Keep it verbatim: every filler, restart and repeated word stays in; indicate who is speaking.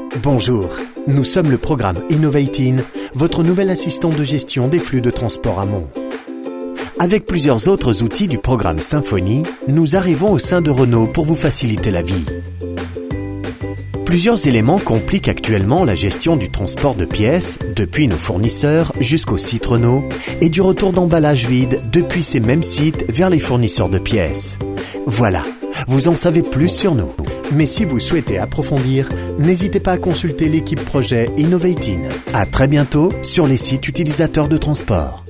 Speaker 1: Bonjour, nous sommes le programme Innovatin, votre nouvel assistant de gestion des flux de transport amont. Avec plusieurs autres outils du programme Symfony, nous arrivons au sein de Renault pour vous faciliter la vie. Plusieurs éléments compliquent actuellement la gestion du transport de pièces, depuis nos fournisseurs jusqu'au site Renault, et du retour d'emballage vide depuis ces mêmes sites vers les fournisseurs de pièces. Voilà, vous en savez plus sur nous. Mais si vous souhaitez approfondir, n'hésitez pas à consulter l'équipe projet Innovatin. À très bientôt sur les sites utilisateurs de transport.